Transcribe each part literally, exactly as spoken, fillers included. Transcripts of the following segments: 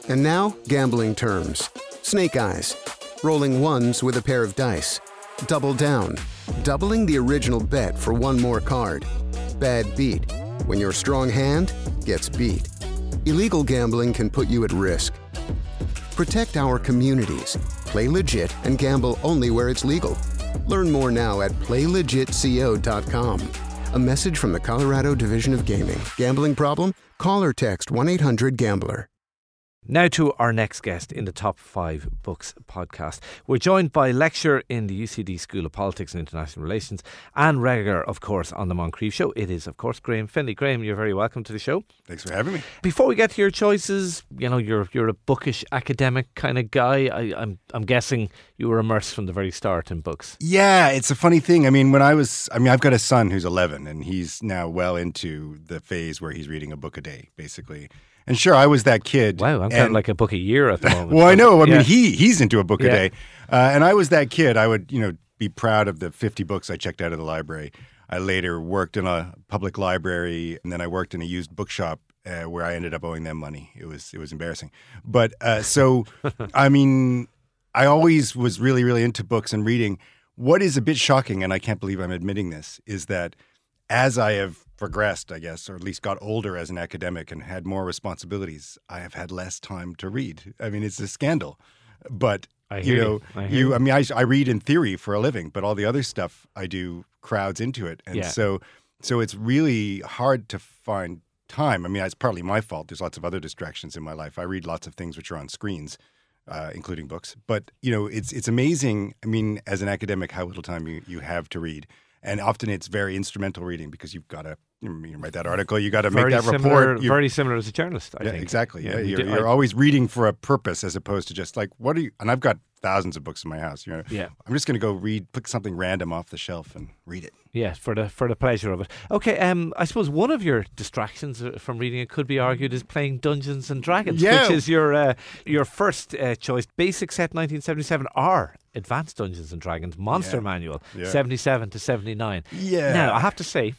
And now, gambling terms. Snake eyes. Rolling ones with a pair of dice. Double down. Doubling the original bet for one more card. Bad beat. When your strong hand gets beat. Illegal gambling can put you at risk. Protect our communities. Play legit and gamble only where it's legal. Learn more now at play legit co dot com. A message from the Colorado Division of Gaming. Gambling problem? Call or text one eight hundred gambler. Now to our next guest in the Top five Books podcast. We're joined by lecturer in the U C D School of Politics and International Relations and regular, of course, on the Moncrief Show. It is, of course, Graham Finlay. Graham, you're very welcome to the show. Thanks for having me. Before we get to your choices, you know, you're you're a bookish academic kind of guy. I, I'm I'm guessing you were immersed from the very start in books. Yeah, it's a funny thing. I mean, when I was, I mean, I've got a son who's eleven, and he's now well into the phase where he's reading a book a day, basically. And sure, I was that kid. Wow, I'm kind of like a book a year at the moment. Well, I know. I yeah. mean, he he's into a book yeah. a day. Uh, and I was that kid. I would, you know, be proud of the fifty books I checked out of the library. I later worked in a public library, and then I worked in a used bookshop uh, where I ended up owing them money. It was it was embarrassing. But uh, so, I mean, I always was really, really into books and reading. What is a bit shocking, and I can't believe I'm admitting this, is that as I have progressed, I guess, or at least got older as an academic and had more responsibilities, I have had less time to read. I mean, it's a scandal. But, I you know, you. I, you, you. I mean, I, I read in theory for a living, but all the other stuff I do crowds into it. And yeah. so so it's really hard to find time. I mean, it's partly my fault. There's lots of other distractions in my life. I read lots of things which are on screens, uh, including books. But, you know, it's it's amazing, I mean, as an academic, how little time you, you have to read. And often it's very instrumental reading because you've got to you know, write that article, you got to make that similar, report. You, very similar as a journalist, I yeah, think. Exactly. Yeah, yeah you're, do, you're I, always reading for a purpose as opposed to just like, what are you? And I've got thousands of books in my house. You know, yeah. I'm just going to go read, pick something random off the shelf and read it. Yeah, for the for the pleasure of it. Okay, um, I suppose one of your distractions from reading, it could be argued, is playing Dungeons and Dragons, yeah. which is your uh, your first uh, choice. Basic set nineteen seventy-seven, or Advanced Dungeons and Dragons Monster yeah. Manual yeah. seventy-seven to seventy-nine. Yeah. Now, I have to say,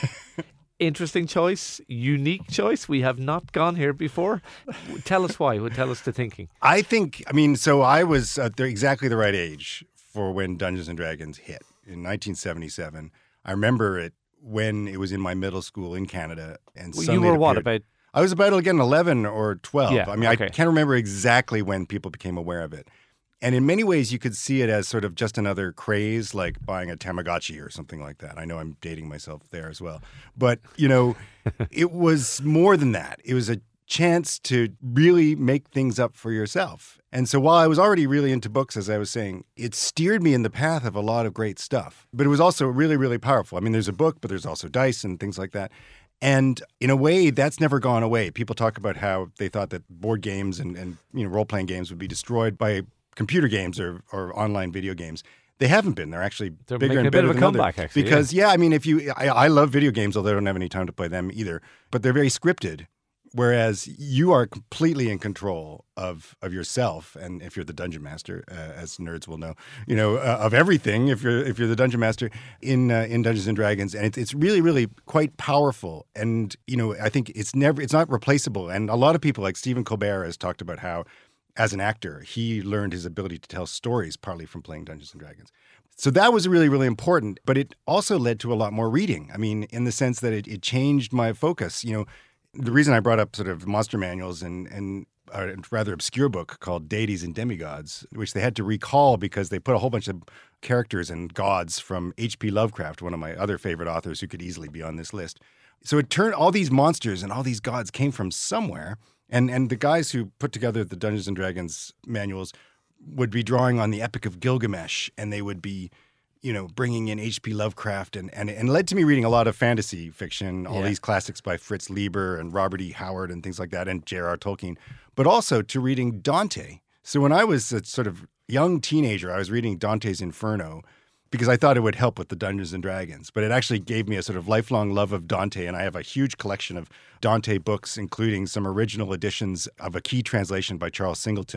interesting choice, unique choice. We have not gone here before. Tell us why. Tell us the thinking. I think, I mean, so I was at the, exactly the right age for when Dungeons and Dragons hit in nineteen seventy-seven. I remember it when it was in my middle school in Canada. And well, you were what, appeared. about? I was about, again, eleven or twelve. Yeah, I mean, okay. I can't remember exactly when people became aware of it. And in many ways, you could see it as sort of just another craze, like buying a Tamagotchi or something like that. I know I'm dating myself there as well. But, you know, it was more than that. It was a chance to really make things up for yourself. And so while I was already really into books, as I was saying, it steered me in the path of a lot of great stuff. But it was also really, really powerful. I mean, there's a book, but there's also dice and things like that. And in a way, that's never gone away. People talk about how they thought that board games and, and you know, role-playing games would be destroyed by computer games or, or online video games. They haven't been. They're actually They're bigger making and a bit better of a than comeback, other. actually. Because, yeah. yeah, I mean, if you, I, I love video games, although I don't have any time to play them either. But they're very scripted, whereas you are completely in control of of yourself. And if you're the dungeon master, uh, as nerds will know, you know, uh, of everything. If you're if you're the dungeon master in uh, in Dungeons and Dragons, and it's it's really really quite powerful. And you know, I think it's never it's not replaceable. And a lot of people, like Stephen Colbert, has talked about how, as an actor, he learned his ability to tell stories partly from playing Dungeons and Dragons. So that was really, really important, but it also led to a lot more reading. I mean, in the sense that it, it changed my focus. You know, the reason I brought up sort of monster manuals and, and a rather obscure book called Deities and Demigods, which they had to recall because they put a whole bunch of characters and gods from H P Lovecraft, one of my other favorite authors who could easily be on this list. So it turned all these monsters and all these gods came from somewhere. And and the guys who put together the Dungeons and Dragons manuals would be drawing on the Epic of Gilgamesh, and they would be, you know, bringing in H P Lovecraft, and and and led to me reading a lot of fantasy fiction, all yeah. these classics by Fritz Leiber and Robert E. Howard and things like that, and J R R. Tolkien, but also to reading Dante. So when I was a sort of young teenager, I was reading Dante's Inferno because I thought it would help with the Dungeons and Dragons, but it actually gave me a sort of lifelong love of Dante, and I have a huge collection of Dante books, including some original editions of a key translation by Charles Singleton,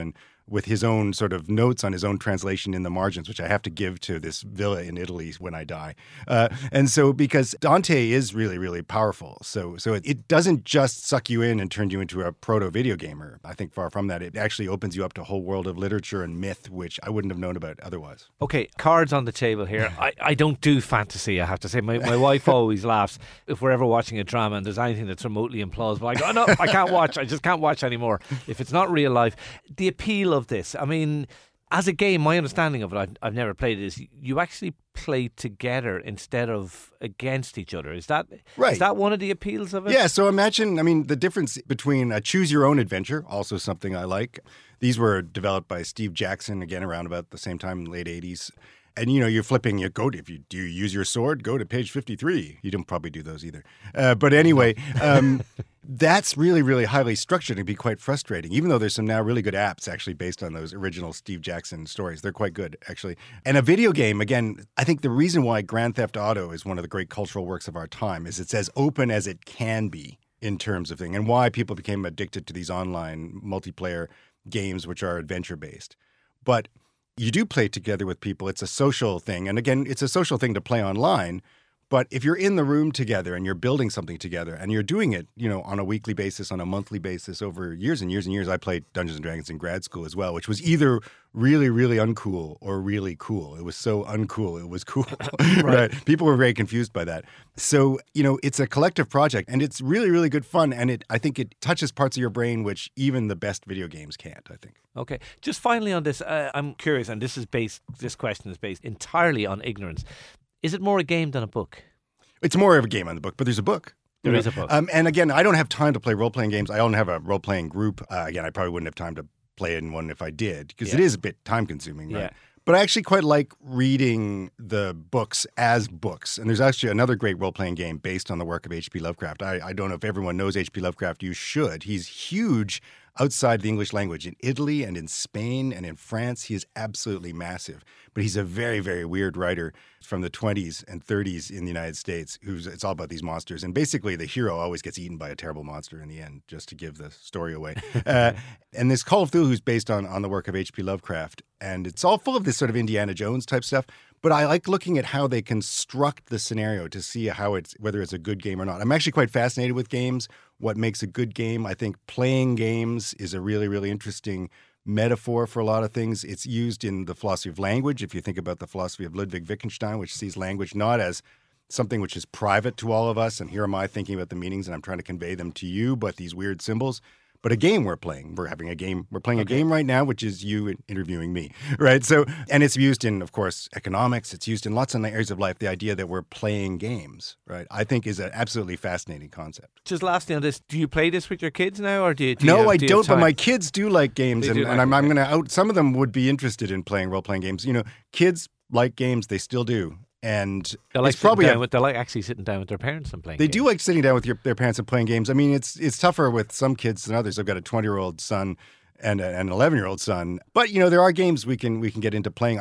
with his own sort of notes on his own translation in the margins, which I have to give to this villa in Italy when I die. Uh, and so because Dante is really, really powerful. So so it, it doesn't just suck you in and turn you into a proto-video gamer. I think far from that. It actually opens you up to a whole world of literature and myth, which I wouldn't have known about otherwise. Okay, cards on the table here. I, I don't do fantasy, I have to say. My, my wife always laughs if we're ever watching a drama and there's anything that's remotely implausible. I go, oh, no, I can't watch. I just can't watch anymore if it's not real life. The appeal of this, I mean, as a game, my understanding of it, I've, I've never played it, is you actually play together instead of against each other. Is that right. Is that one of the appeals of it? Yeah, so imagine, I mean, the difference between a choose-your-own-adventure, also something I like. These were developed by Steve Jackson, again, around about the same time, late eighties. And, you know, you're flipping, you go to, if you do you use your sword, go to page fifty-three. You don't probably do those either. Uh, but anyway, um, that's really, really highly structured and can be quite frustrating, even though there's some now really good apps actually based on those original Steve Jackson stories. They're quite good, actually. And a video game, again, I think the reason why Grand Theft Auto is one of the great cultural works of our time is it's as open as it can be in terms of thing, and why people became addicted to these online multiplayer games, which are adventure-based. But you do play together with people. It's a social thing. And again, it's a social thing to play online. But if you're in the room together and you're building something together and you're doing it, you know, on a weekly basis, on a monthly basis over years and years and years, I played Dungeons and Dragons in grad school as well, which was either really, really uncool or really cool. It was so uncool. It was cool. right. right. People were very confused by that. So, you know, it's a collective project and it's really, really good fun. And it, I think it touches parts of your brain which even the best video games can't, I think. Okay. Just finally on this, uh, I'm curious, and this is based, this question is based entirely on ignorance. Is it more a game than a book? It's more of a game on the book, but there's a book. There is a book. Um, and again, I don't have time to play role-playing games. I don't have a role-playing group. Uh, again, I probably wouldn't have time to play in one if I did, because yeah. it is a bit time-consuming, right? Yeah. But I actually quite like reading the books as books. And there's actually another great role-playing game based on the work of H P Lovecraft. I, I don't know if everyone knows H P Lovecraft. You should. He's huge outside the English language. In Italy and in Spain and in France, he is absolutely massive. But he's a very, very weird writer from the twenties and thirties in the United States. Who's it's all about these monsters. And basically, the hero always gets eaten by a terrible monster in the end, just to give the story away. uh, and this Call of Cthulhu is based on, on the work of H P Lovecraft. And it's all full of this sort of Indiana Jones type stuff. But I like looking at how they construct the scenario to see how it's whether it's a good game or not. I'm actually quite fascinated with games. What makes a good game? I think playing games is a really, really interesting metaphor for a lot of things. It's used in the philosophy of language. If you think about the philosophy of Ludwig Wittgenstein, which sees language not as something which is private to all of us, and here am I thinking about the meanings and I'm trying to convey them to you, but these weird symbols. But a game we're playing. We're having a game. We're playing okay. a game right now, which is you interviewing me, right? So, and it's used in, of course, economics. It's used in lots of areas of life. The idea that we're playing games, right, I think is an absolutely fascinating concept. Just lastly on this, do you play this with your kids now, or do you? Do no, you have, I do don't. But my kids do like games, they and, like and I'm, it, I'm okay. going to out. Some of them would be interested in playing role-playing games. You know, kids like games. They still do. And they like it's probably down a, with, they like actually sitting down with their parents and playing They games. do like sitting down with your, their parents and playing games. I mean, it's it's tougher with some kids than others. I've got a twenty-year-old son and a, an eleven-year-old son. But, you know, there are games we can we can get into playing.